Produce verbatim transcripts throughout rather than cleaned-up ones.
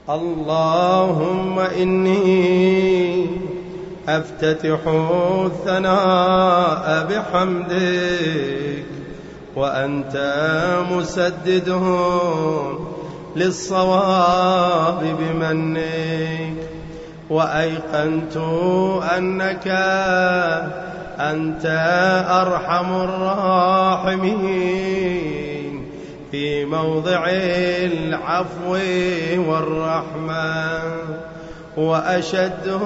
اللهم إني أفتتح الثناء بحمدك وأنت مسدد للصواب بمنك، وأيقنت أنك أنت أرحم الراحمين في موضع العفو والرحمة، وأشد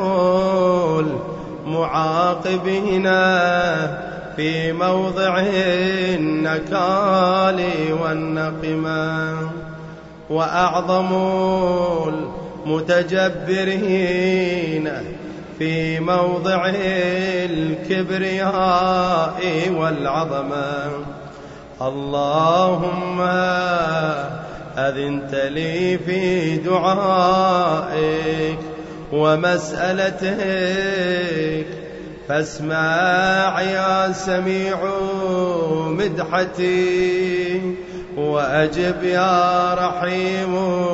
المعاقبين في موضع النكال والنقمة، وأعظم المتجبرين في موضع الكبرياء والعظمة. اللهم أذنت لي في دعائك ومسألتك، فاسمع يا سميع مدحتي، وأجب يا رحيم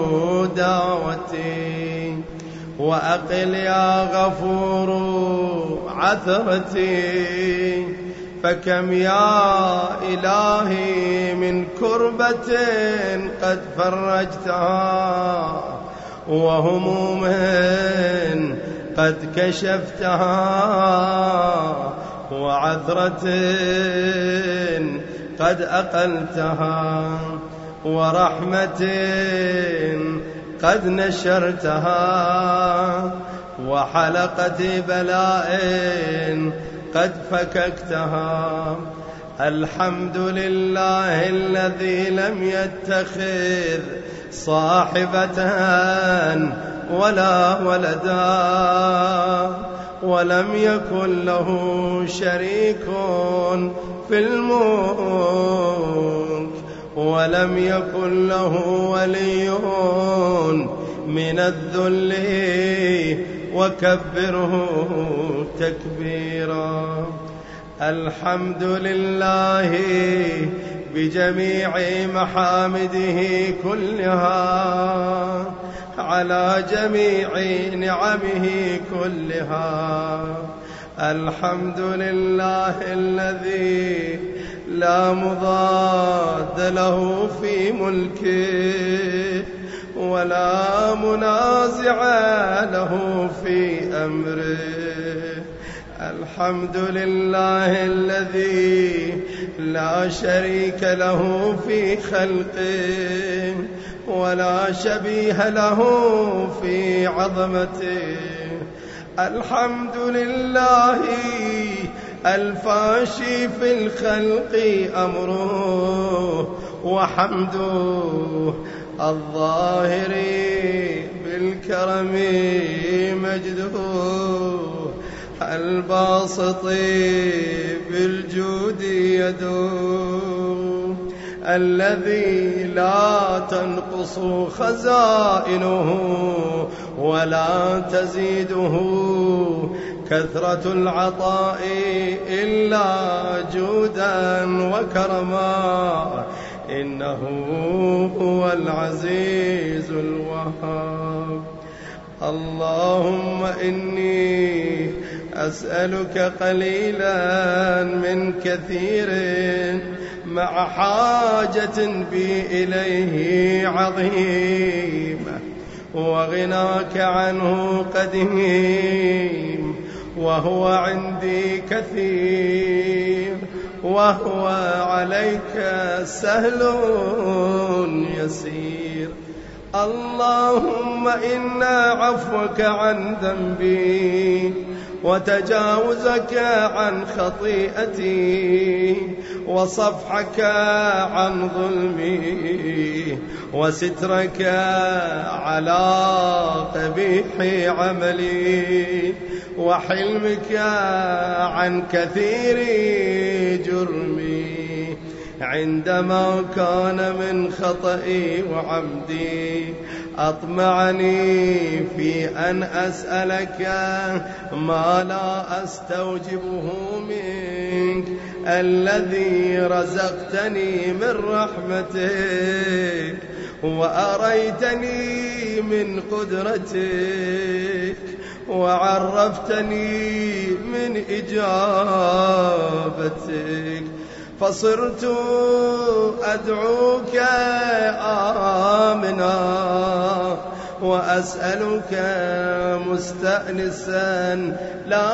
دعوتي، وأقل يا غفور عثرتي. فكم يا إلهي من كربة قد فرجتها، وهموم قد كشفتها، وعثرة قد أقلتها، ورحمة قد نشرتها، وحلقة بلاء قد فككتها. الحمد لله الذي لم يتخذ صاحبة ولا ولدا، ولم يكن له شريك في الملك، ولم يكن له ولي من الذل، وكبره تكبيرا. الحمد لله بجميع محامده كلها، على جميع نعمه كلها. الحمد لله الذي لا مضاد له في ملكه، ولا منازع له في أمره. الحمد لله الذي لا شريك له في خلقه، ولا شبيه له في عظمته. الحمد لله الفاشي في الخلق أمره، وحمده الظاهر بالكرم مجده، الباسط بالجود يده، الذي لا تنقص خزائنه ولا تزيده كثرة العطاء إلا جودا وكرما، إنه هو العزيز الوهاب. اللهم إني أسألك قليلا من كثير، مع حاجة بي إليه عظيمة، وغناك عنه قديم، وهو عندي كثير، وهو عليك سهل يسير. اللهم إنا عفوك عن ذنبي، وتجاوزك عن خطيئتي، وصفحك عن ظلمي، وسترك على قبيح عملي، وحلمك عن كثير جرمي، عندما كان من خطئي وعمدي أطمعني في أن أسألك ما لا أستوجبه منك، الذي رزقتني من رحمتك، وأريتني من قدرتك وعرفتني من إجابتك، فصرت أدعوك آمنا وأسألك مستأنسا لا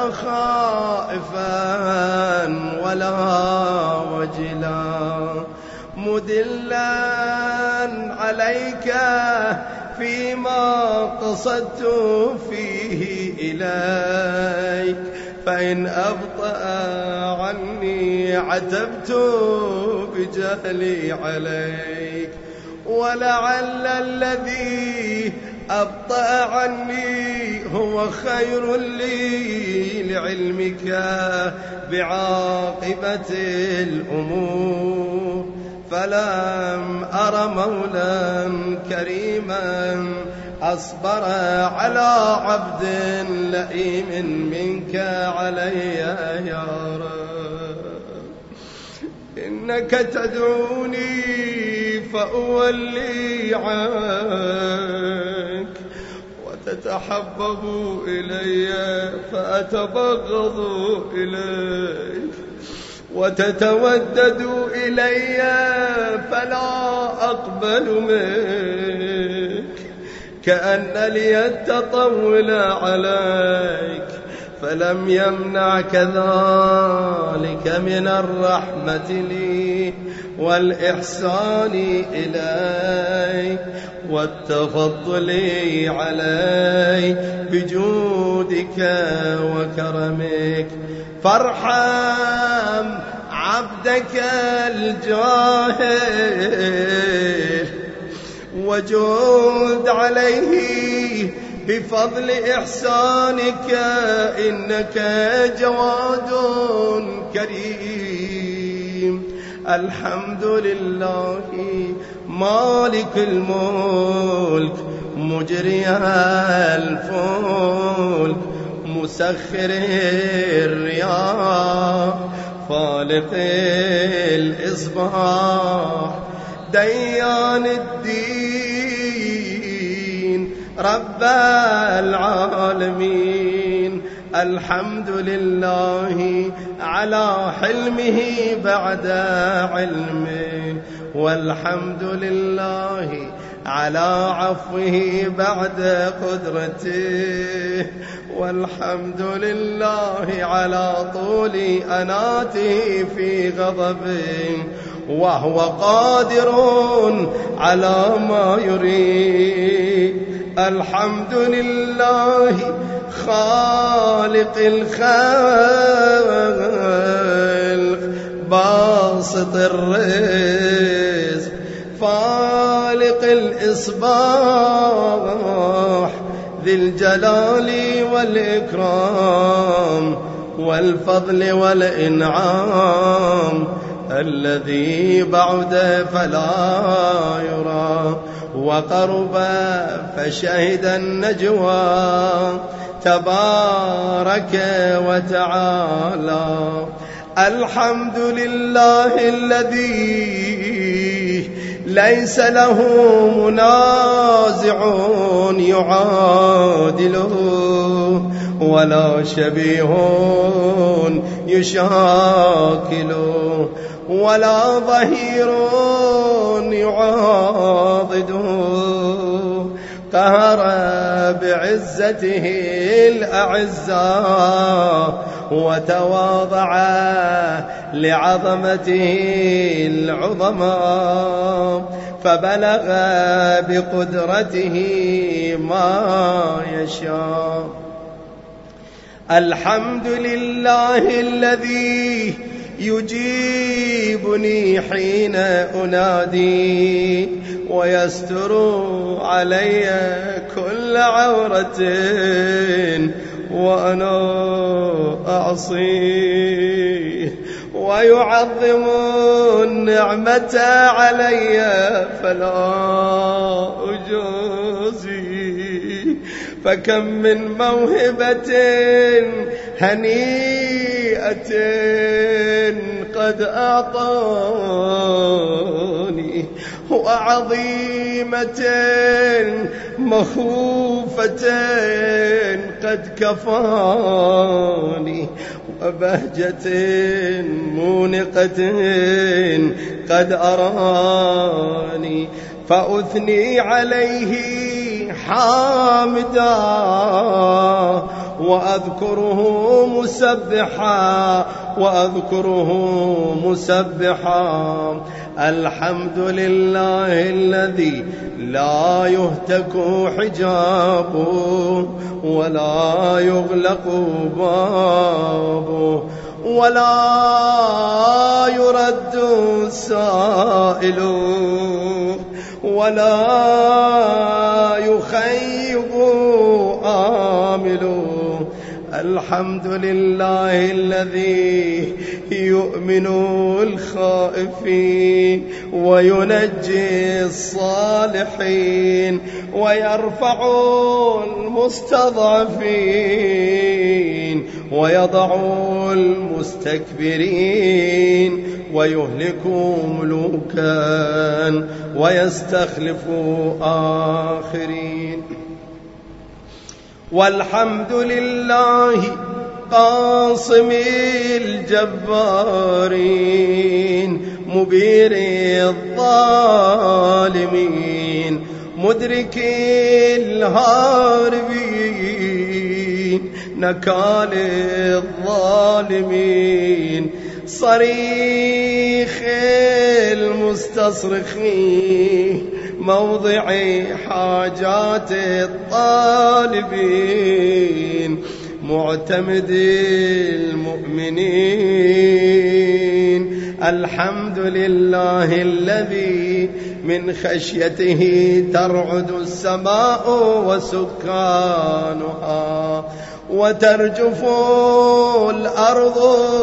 خائفا ولا وجلا، مدلا عليك فيما قصدت فيه إليك، فإن أبطأ عني عتبت بجهلي عليك، ولعل الذي أبطأ عني هو خير لي لعلمك بعاقبة الأمور، فلم أر مولا كريما أصبر على عبد لئيم منك علي يا رب. إنك تدعوني فأولي عنك، وتتحبب إلي فأتبغض إليك، وتتودد إلي فلا أقبل منك، كأن لي التطول عليك، فلم يمنع كذلك من الرحمة لي والإحسان إلي والتفضل علي بجودك وكرمك، فارحم عبدك الجاهل وجود عليه بفضل إحسانك، إنك جواد كريم. الحمد لله مالك الملك مجري الفلك مسخر الرياح فالق الإصباح ديان الدين رب العالمين. الحمد لله على حلمه بعد علمه، والحمد لله على عفوه بعد قدرته، والحمد لله على طول أناته في غضبه، وهو قادر على ما يريد. الحمد لله خالق الخلق باسط الرزق فالق الإصباح ذي الجلال والإكرام والفضل والإنعام، الذي بعد فلا يرى وقرب فشهد النجوى تبارك وتعالى. الحمد لله الذي ليس له منازع يعادله ولا شبيه يشاكله ولا ظهير يعاضده، قهر بعزته الأعزاء وتواضع لعظمته العظماء، فبلغ بقدرته ما يشاء. الحمد لله الذي يجيبني حين أنادي ويستر علي كل عورة وأنا أعصيه، ويعظم النعمة علي فلا أجازي. فكم من موهبة هنيئة قد أعطاني وعظيمة مخوفة قد كفاني، وبهجة مونقة قد أراني، فأثني عليه حامدا وأذكره مسبحا وأذكره مسبحا. الحمد لله الذي لا يهتك حجابه ولا يغلق بابه ولا يرد سائل ولا يخيب آمل. الحمد لله الذي يؤمن الخائفين وينجي الصالحين ويرفع المستضعفين ويضع المستكبرين ويهلك ملوكا ويستخلف آخرين. والحمد لله قاصم الجبارين مبير الظالمين مدرك الهاربين نكال الظالمين صريخ المستصرخين موضع حاجات الطالبين معتمد المؤمنين. الحمد لله الذي من خشيته ترعد السماء وسكانها وترجف الأرض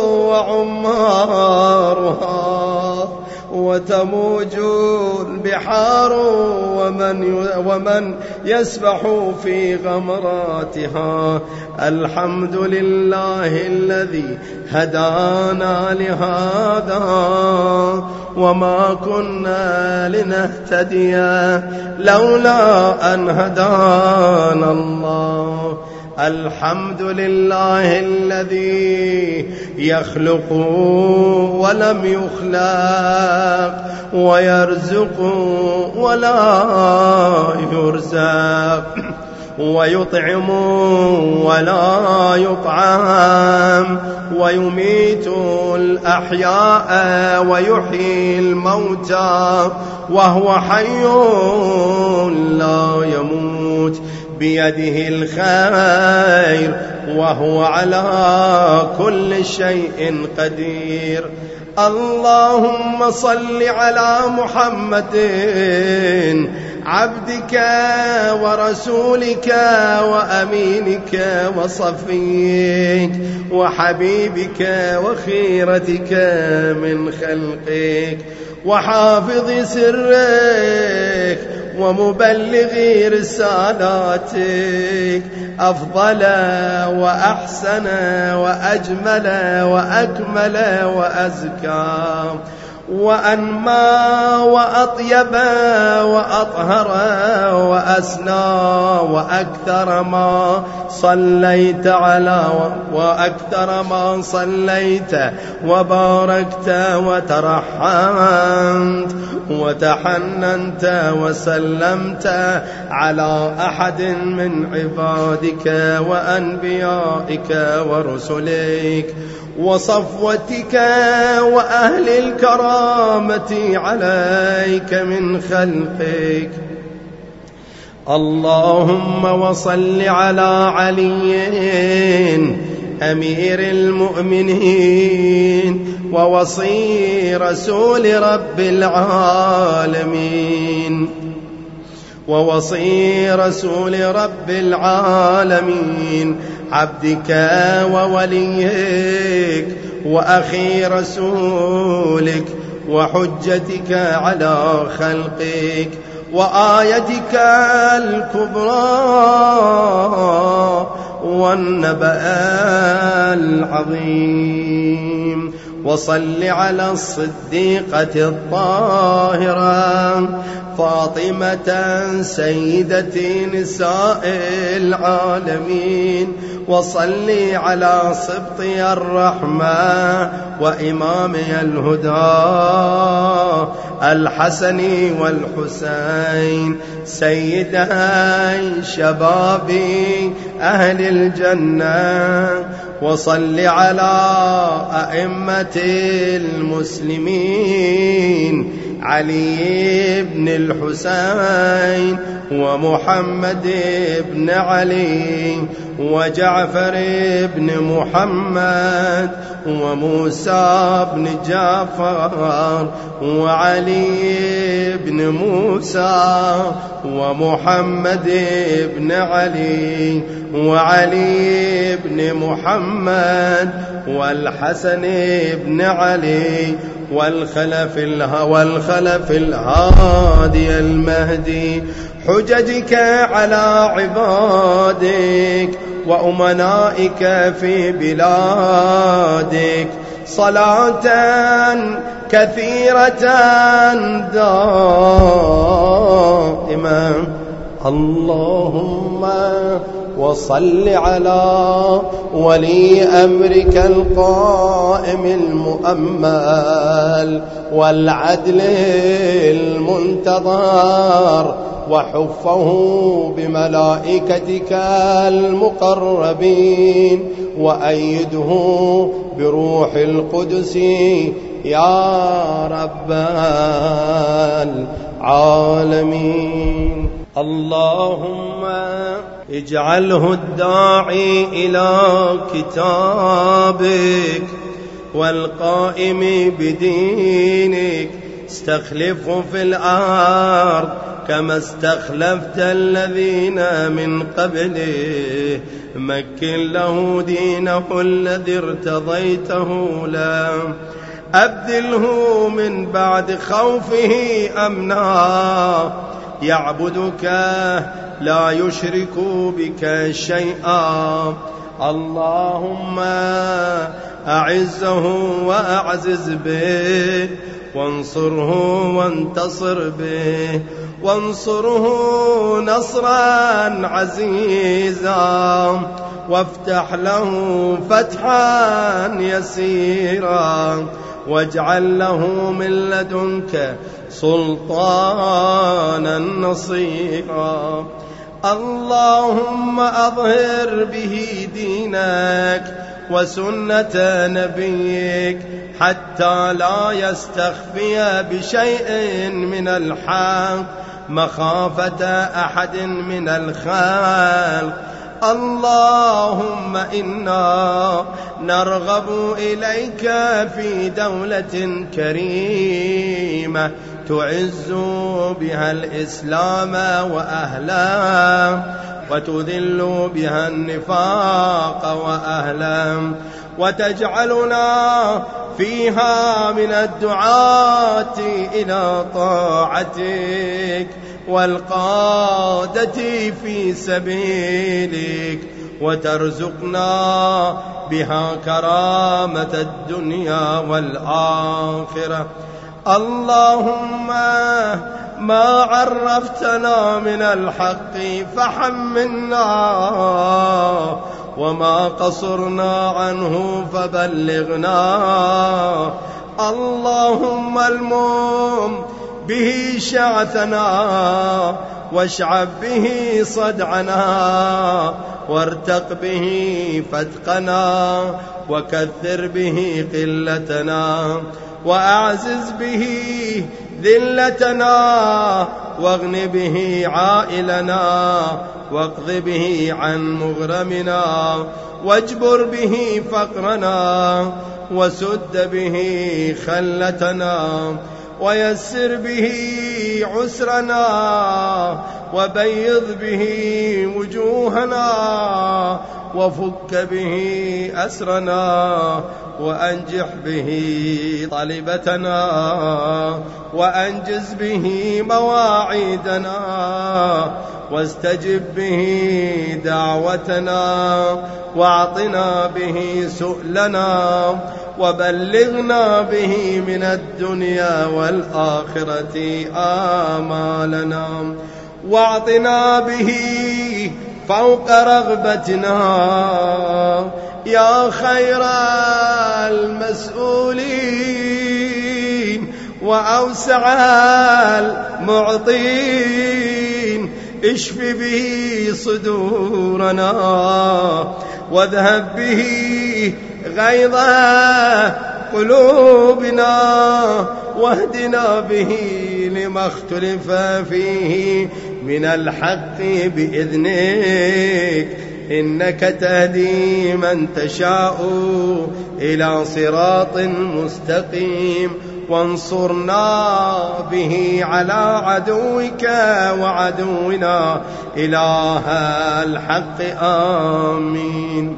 وعمارها وتموج البحار ومن ومن يسبح في غمراتها. الحمد لله الذي هدانا لهذا وما كنا لنهتدي لولا أن هدانا الله. الحمد لله الذي يخلق ولم يخلق ويرزق ولا يرزق ويطعم ولا يطعم ويميت الأحياء ويحيي الموتى وهو حي لا يموت بيده الخير وهو على كل شيء قدير. اللهم صل على محمد عبدك ورسولك وأمينك وصفيك وحبيبك وخيرتك من خلقك وحافظ سرك ومبلغ رسالاتك أفضل وأحسن وأجمل وأكمل وأزكى وأنمى وأطيب وأطهر وأسنى وأكثر ما صليت على وأكثر ما صليت وباركت وترحمت وتحننت وسلمت على أحد من عبادك وأنبيائك ورسلك وصفوتك وأهل الكرامة عليك من خلقك. اللهم وصل على علي أمير المؤمنين ووصي رسول رب العالمين ووصي رسول رب العالمين عبدك ووليك وأخي رسولك وحجتك على خلقك وآيتك الكبرى والنبأ العظيم وصل على الصديقة الطاهرة فاطمة سيدة نساء العالمين، وصل على سبطي الرحمة وإمامي الهدى الحسن والحسين سيدي شباب أهل الجنة، وصل على أئمة المسلمين علي بن الحسين ومحمد بن علي وجعفر بن محمد وموسى بن جعفر وعلي بن موسى ومحمد بن علي وعلي بن محمد والحسن بن علي والخلف والخلف الهادي المهدي، حججك على عبادك وأمنائك في بلادك صلاة كثيرة دائمة. اللهم وصل على ولي أمرك القائم المؤمل والعدل المنتظر وحفه بملائكتك المقربين وأيده بروح القدس يا رب العالمين. اللهم اجعله الداعي إلى كتابك والقائم بدينك، استخلفه في الأرض كما استخلفت الذين من قبله، مكن له دينه الذي ارتضيته له، أبدله من بعد خوفه أمنا، يعبدك لا يشرك بك شيئا. اللهم أعزه وأعزز به، وانصره وانتصر به، وانصره نصرا عزيزا، وافتح له فتحا يسيرا، واجعل له من لدنك سلطانا نصيرا. اللهم أظهر به دينك وسنة نبيك حتى لا يستخفي بشيء من الحق مخافة أحد من الخلق. اللهم إنا نرغب إليك في دولة كريمة تعز بها الإسلام وأهله، وتذل بها النفاق وأهله، وتجعلنا فيها من الدعاة إلى طاعتك والقادة في سبيلك، وترزقنا بها كرامة الدنيا والآخرة. اللهم ما عرفتنا من الحق فحملنا، وما قصرنا عنه فبلغنا. اللهم المم به شعثنا، واشعب به صدعنا، وارتق به فتقنا، وكثر به قلتنا، وأعزز به ذلتنا، واغن به عائلنا، واقض به عن مغرمنا، واجبر به فقرنا، وسد به خلتنا، ويسر به عسرنا، وبيض به وجوهنا، وفك به أسرنا، وأنجح به طلبتنا، وأنجز به مواعيدنا، واستجب به دعوتنا، واعطنا به سؤلنا، وبلغنا به من الدنيا والآخرة آمالنا، واعطنا به فوق رغبتنا يا خير المسؤولين وأوسع المعطين. اشف به صدورنا واذهب به غيظ قلوبنا، واهدنا به لما اختلف فيه من الحق بإذنك، إنك تهدي من تشاء إلى صراط مستقيم. وانصرنا به على عدوك وعدونا إله الحق آمين.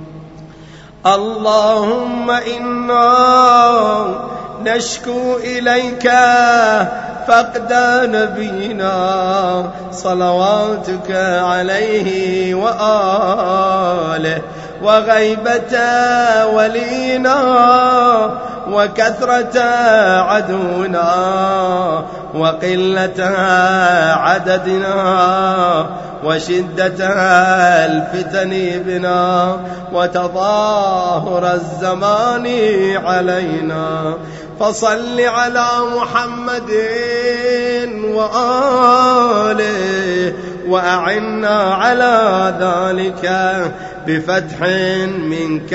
اللهم إنا نشكو إليك فقد نبينا صلواتك عليه وآله، وغيبة ولينا، وكثرة عدونا، وقلة عددنا، وشدة الفتن بنا، وتظاهر الزمان علينا. فصل على محمد وآله وأعنا على ذلك بفتح منك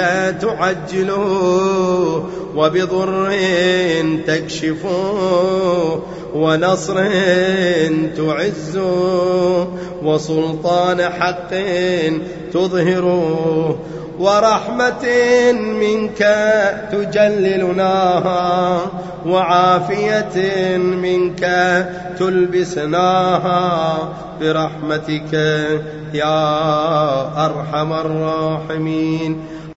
تعجله، وبضر تكشفه، ونصر تعزه، وسلطان حق تظهره، ورحمة منك تجللناها، وعافية منك تلبسناها، برحمتك يا أرحم الراحمين.